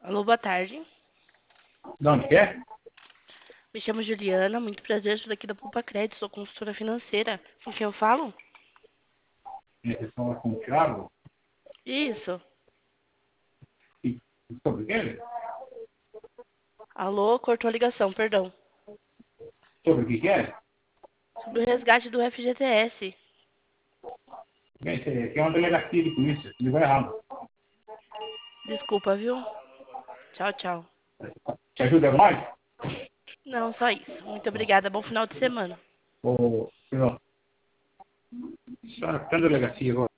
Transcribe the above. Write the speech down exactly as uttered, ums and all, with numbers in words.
Alô, boa tarde. De onde que é? Me chamo Juliana, muito prazer, sou daqui da Poupa Crédito, sou consultora financeira. Com quem eu falo? Vocês falam com o Thiago? Isso. E sobre o quê? Alô, cortou a ligação, perdão. Sobre o que que é? Sobre o resgate do F G T S. Bem, isso aqui é uma delegacia de polícia. Ligou errado. Desculpa, viu? Tchau, tchau. Te ajuda mais? Não, só isso. Muito obrigada, bom final de semana. Ô, senhor, a senhora está na delegacia agora?